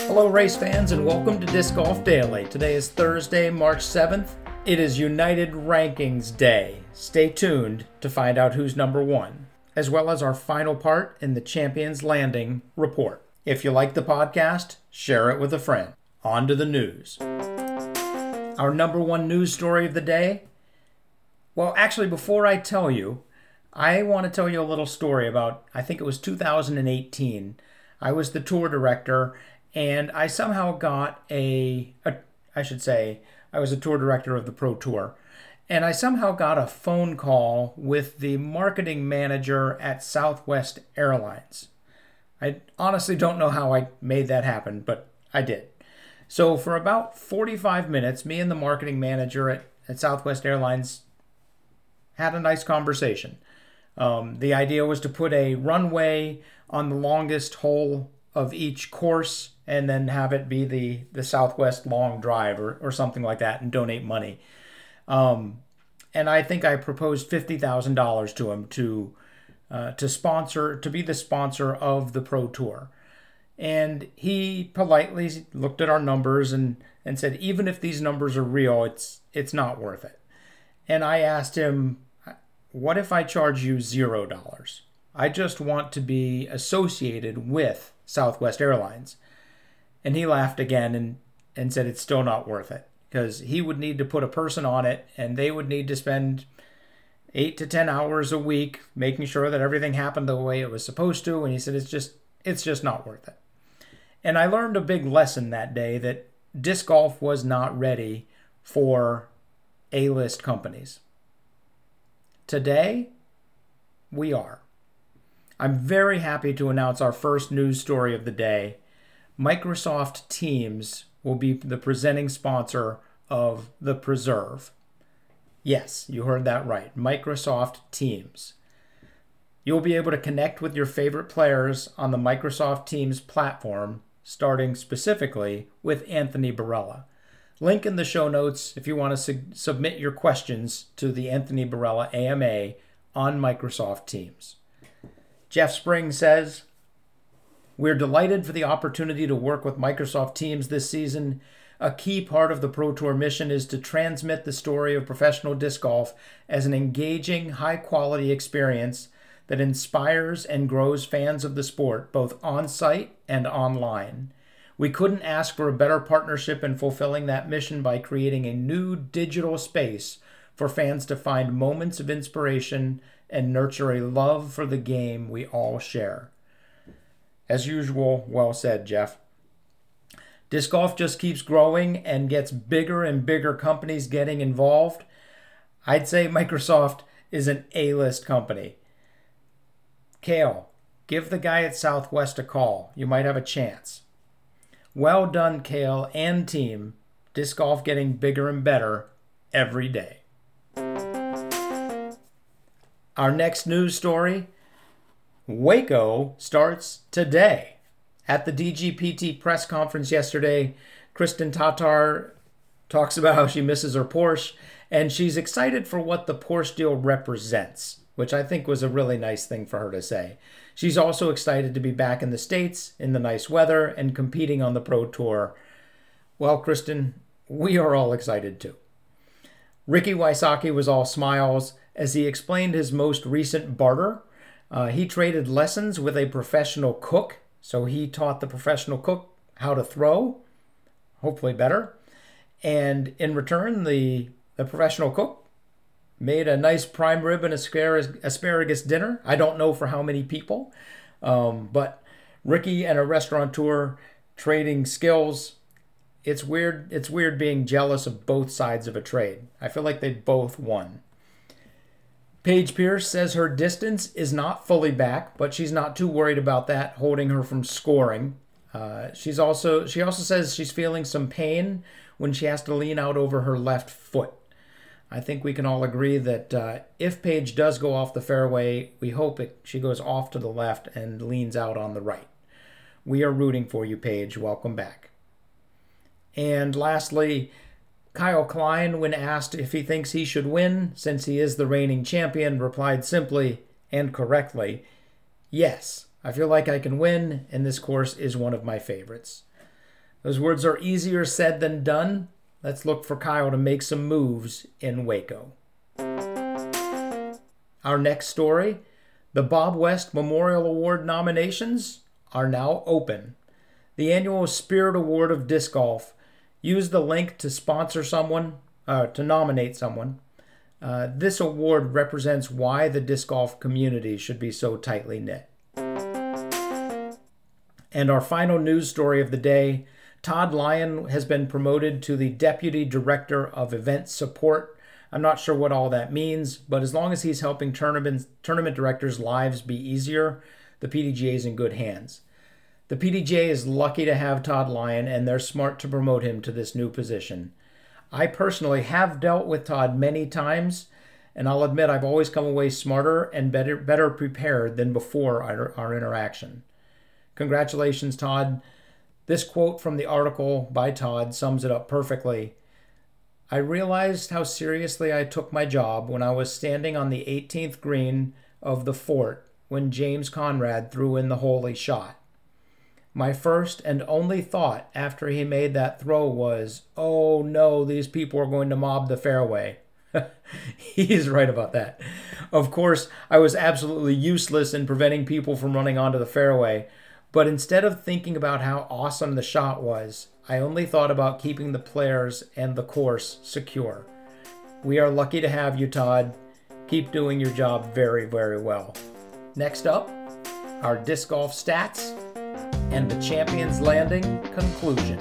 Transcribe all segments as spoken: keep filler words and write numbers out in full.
Hello, race fans, and welcome to Disc Golf Daily. Today is Thursday, March seventh. It is United Rankings Day. Stay tuned to find out who's number one, as well as our final part in the Champions Landing report. If you like the podcast, share it with a friend. On to the news. Our number one news story of the day. Well, actually, before I tell you, I want to tell you a little story about, I think it was two thousand eighteen. I was the tour director, and I somehow got a, a, I should say, I was a tour director of the Pro Tour, and I somehow got a phone call with the marketing manager at Southwest Airlines. I honestly don't know how I made that happen, but I did. So for about forty-five minutes, me and the marketing manager at, at Southwest Airlines had a nice conversation. Um, the idea was to put a runway on the longest hole of each course and then have it be the, the Southwest Long Drive or, or something like that and donate money. Um, and I think I proposed fifty thousand dollars to him to uh, to sponsor, to be the sponsor of the Pro Tour. And he politely looked at our numbers and, and said, even if these numbers are real, it's it's not worth it. And I asked him, what if I charge you zero dollars? I just want to be associated with Southwest Airlines. And he laughed again and, and said it's still not worth it, because he would need to put a person on it and they would need to spend eight to ten hours a week making sure that everything happened the way it was supposed to. And he said it's just it's just not worth it. And I learned a big lesson that day, that disc golf was not ready for A-list companies. Today, we are. I'm very happy to announce our first news story of the day. Microsoft Teams will be the presenting sponsor of the Preserve. Yes, you heard that right. Microsoft Teams. You'll be able to connect with your favorite players on the Microsoft Teams platform, starting specifically with Anthony Barela. Link in the show notes if you want to su- submit your questions to the Anthony Barela A M A on Microsoft Teams. Jeff Spring says, we're delighted for the opportunity to work with Microsoft Teams this season. A key part of the Pro Tour mission is to transmit the story of professional disc golf as an engaging, high-quality experience that inspires and grows fans of the sport, both on-site and online. We couldn't ask for a better partnership in fulfilling that mission by creating a new digital space for fans to find moments of inspiration and nurture a love for the game we all share. As usual, well said, Jeff. Disc golf just keeps growing and gets bigger and bigger companies getting involved. I'd say Microsoft is an A-list company. Kale, give the guy at Southwest a call. You might have a chance. Well done, Kale and team. Disc golf getting bigger and better every day. Our next news story, Waco starts today. At the D G P T press conference yesterday, Kristen Tatar talks about how she misses her Porsche, and she's excited for what the Porsche deal represents, which I think was a really nice thing for her to say. She's also excited to be back in the States in the nice weather and competing on the Pro Tour. Well, Kristen, we are all excited too. Ricky Wysocki was all smiles as he explained his most recent barter. Uh, he traded lessons with a professional cook, so he taught the professional cook how to throw, hopefully better. And in return, the, the professional cook made a nice prime rib and asparagus dinner. I don't know for how many people, um, but Ricky and a restaurateur trading skills. It's weird. It's weird being jealous of both sides of a trade. I feel like they both won. Paige Pierce says her distance is not fully back, but she's not too worried about that holding her from scoring. Uh, she's also she also says she's feeling some pain when she has to lean out over her left foot. I think we can all agree that uh, if Paige does go off the fairway, we hope it, she goes off to the left and leans out on the right. We are rooting for you, Paige. Welcome back. And lastly, Kyle Klein, when asked if he thinks he should win since he is the reigning champion, replied simply and correctly, yes, I feel like I can win, and this course is one of my favorites. Those words are easier said than done. Let's look for Kyle to make some moves in Waco. Our next story, the Bob West Memorial Award nominations are now open. The annual Spirit Award of Disc Golf. Use the link to sponsor someone, uh, to nominate someone. Uh, this award represents why the disc golf community should be so tightly knit. And our final news story of the day, Todd Lyon has been promoted to the Deputy Director of Event Support. I'm not sure what all that means, but as long as he's helping tournament, tournament directors' lives be easier, the P D G A is in good hands. The P D G A is lucky to have Todd Lyon, and they're smart to promote him to this new position. I personally have dealt with Todd many times, and I'll admit I've always come away smarter and better, better prepared than before our, our interaction. Congratulations, Todd. This quote from the article by Todd sums it up perfectly. I realized how seriously I took my job when I was standing on the eighteenth green of the fort when James Conrad threw in the holy shot. My first and only thought after he made that throw was, oh no, these people are going to mob the fairway. He's right about that. Of course, I was absolutely useless in preventing people from running onto the fairway, but instead of thinking about how awesome the shot was, I only thought about keeping the players and the course secure. We are lucky to have you, Todd. Keep doing your job very, very well. Next up, our disc golf stats and the Champions Landing conclusion.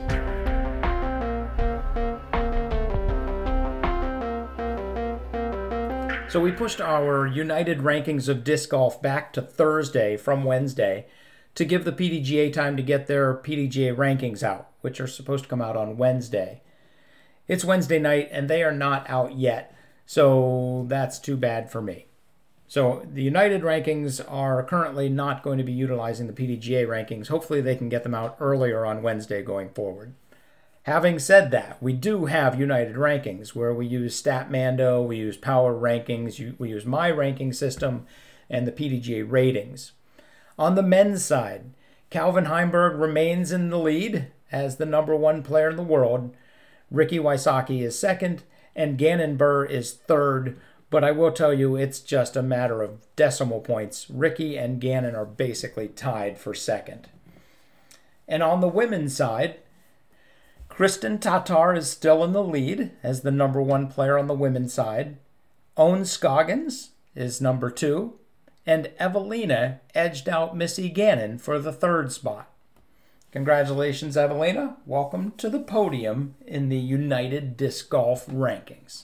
So we pushed our United rankings of disc golf back to Thursday from Wednesday to give the P D G A time to get their P D G A rankings out, which are supposed to come out on Wednesday. It's Wednesday night and they are not out yet, so that's too bad for me. So the United rankings are currently not going to be utilizing the P D G A rankings. Hopefully they can get them out earlier on Wednesday going forward. Having said that, we do have United rankings where we use StatMando, we use Power Rankings, we use my ranking system, and the P D G A ratings. On the men's side, Calvin Heimberg remains in the lead as the number one player in the world. Ricky Wysocki is second, and Gannon Buhr is third. But I will tell you, it's just a matter of decimal points. Ricky and Gannon are basically tied for second. And on the women's side, Kristen Tatar is still in the lead as the number one player on the women's side. Owen Scoggins is number two. And Evelina edged out Missy Gannon for the third spot. Congratulations, Evelina. Welcome to the podium in the United Disc Golf rankings.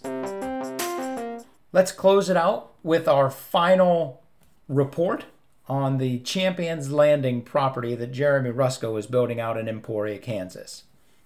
Let's close it out with our final report on the Champions Landing property that Jeremy Rusko is building out in Emporia, Kansas.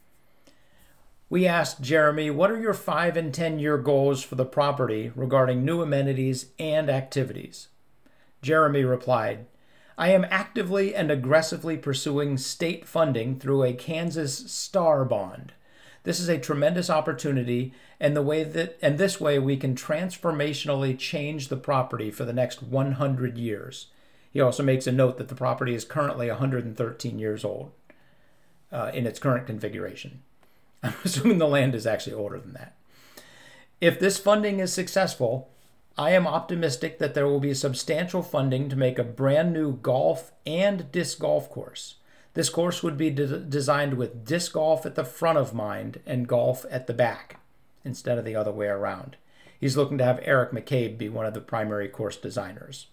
We asked Jeremy, what are your five and ten year goals for the property regarding new amenities and activities? Jeremy replied, I am actively and aggressively pursuing state funding through a Kansas Star Bond. This is a tremendous opportunity, and the way that and this way we can transformationally change the property for the next one hundred years. He also makes a note that the property is currently one hundred thirteen years old uh, in its current configuration. I'm assuming the land is actually older than that. If this funding is successful, I am optimistic that there will be substantial funding to make a brand new golf and disc golf course. This course would be de- designed with disc golf at the front of mind and golf at the back, instead of the other way around. He's looking to have Eric McCabe be one of the primary course designers.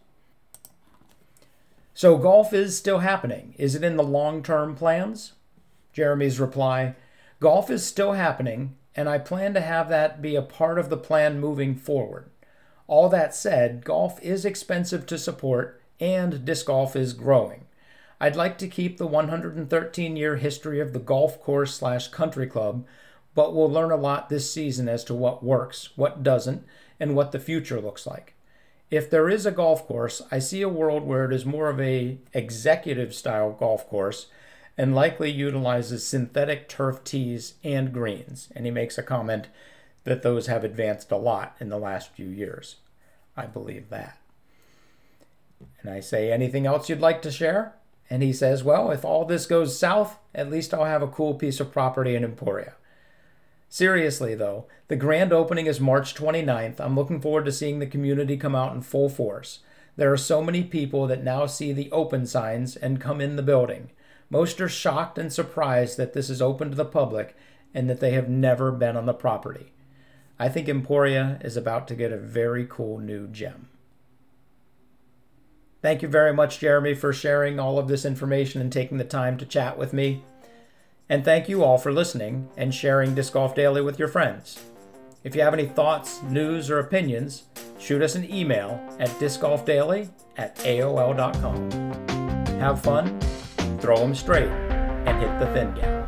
So golf is still happening. Is it in the long-term plans? Jeremy's reply, golf is still happening, and I plan to have that be a part of the plan moving forward. All that said, golf is expensive to support, and disc golf is growing. I'd like to keep the one hundred thirteen year history of the golf course slash country club, but we'll learn a lot this season as to what works, what doesn't, and what the future looks like. If there is a golf course, I see a world where it is more of a executive style golf course and likely utilizes synthetic turf tees and greens. And he makes a comment that those have advanced a lot in the last few years. I believe that. And I say, anything else you'd like to share? And he says, well, if all this goes south, at least I'll have a cool piece of property in Emporia. Seriously, though, the grand opening is March twenty-ninth. I'm looking forward to seeing the community come out in full force. There are so many people that now see the open signs and come in the building. Most are shocked and surprised that this is open to the public and that they have never been on the property. I think Emporia is about to get a very cool new gem. Thank you very much, Jeremy, for sharing all of this information and taking the time to chat with me. And thank you all for listening and sharing Disc Golf Daily with your friends. If you have any thoughts, news, or opinions, shoot us an email at discgolfdaily at A O L dot com. Have fun, throw them straight, and hit the thin gap.